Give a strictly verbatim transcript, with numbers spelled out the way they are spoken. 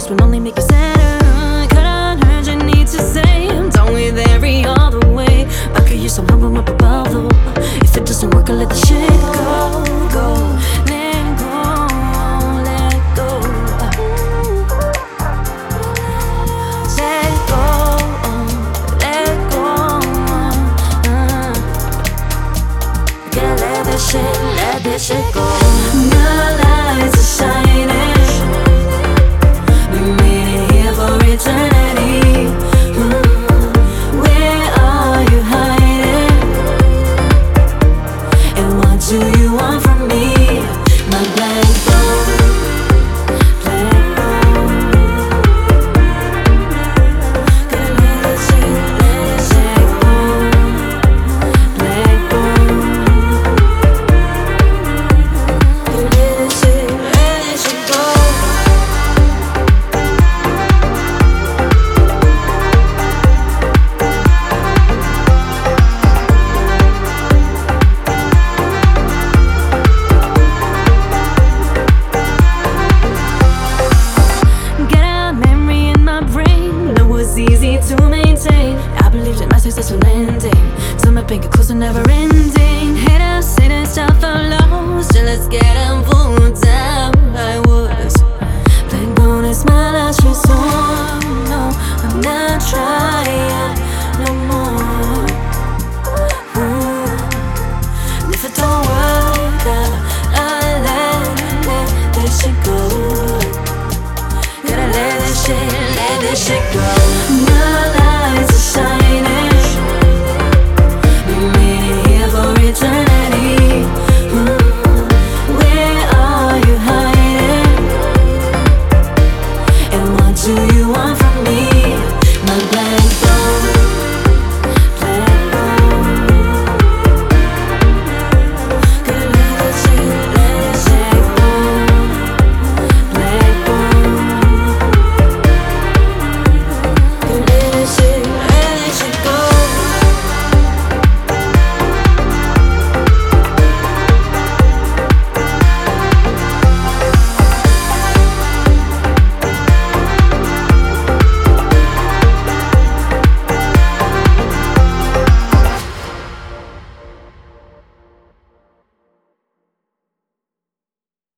this will only make you sadder. Cut on urge, I need to say I'm done with every other way. I could use someone from up above though. If it doesn't work, I'll let the shit go, go. Let go, let go. Let go, let go. uh. Gotta let this shit, let this shit go. The lights are shining. We made it here for eternity. mm. Where are you hiding? And what do you want from me? My black bone, black bone. Gotta let this shit, let this shit go. Black bone. Gotta let this shit, let this shit go. Get a memory in my brain that was easy to maintain. I believed in my successful ending, so my bank close and never ending. Haters say this stuff for low, still let's get them pulled down. I was like bonus, my last resort. No, I'm not trying no more. Ooh. And if it don't work out, I'll let, let this shit go. Gotta let this shit, let this shit go.